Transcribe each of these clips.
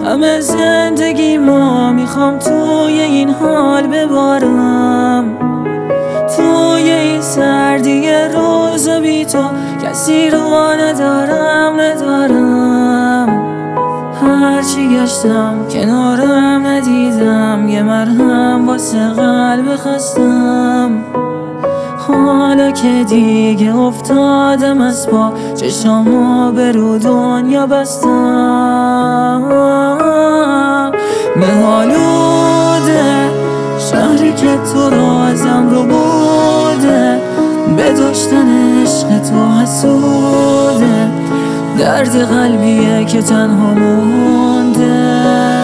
همه زندگی ما میخوام توی این حال ببارم، توی این سردی روز بی تو کسی رو ندارم. هرچی گشتم کنارم ندیدم یه مرهم واسه قلب خستم. حالا که دیگه افتادم از پا چشامو به رو دنیا بستم. مه‌آلوده شهری که تو رازم رو بوده، به داشتن عشق تو حسوده، درد قلبیه که تنها مونده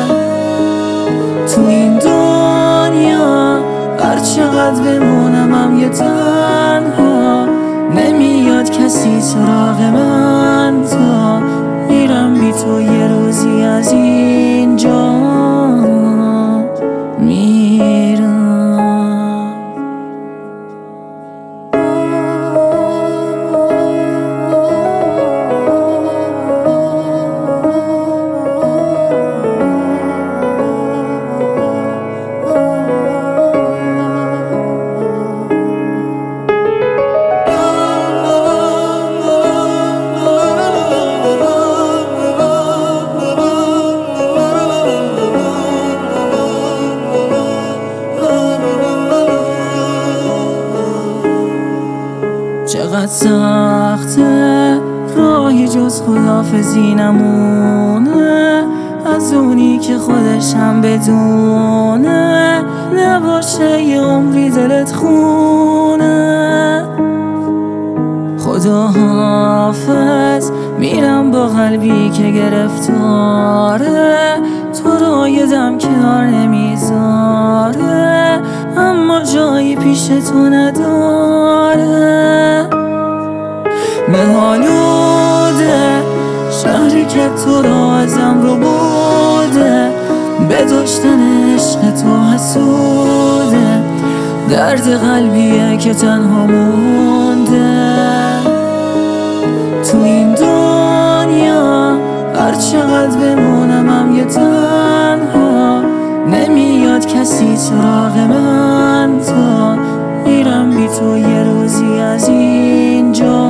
تو این دنیا. هر چقدر بمونم یه تنها، نمیاد کسی سراغ من تا میرم بی تو یه روزی از اینجا میرم. چقدر سخته راهی جز خداحافظی نمونه، از اونی که خودش هم بدونه نباشه یه عمری دلت خونه. خدا حافظ میرم با قلبی که گرفتاره، تو رو یه دم کنار نمیذاره، اما جایی پیش تو نداره. مه‌آلوده شهری که تو رازم رو بوده، به داشتن عشق تو حسوده، درد قلبیه که تنها مونده تو این دنیا. هر چقدر بمونم یه تنها، نمیاد کسی سراغ من تا میرم بی تو یه روزی از اینجا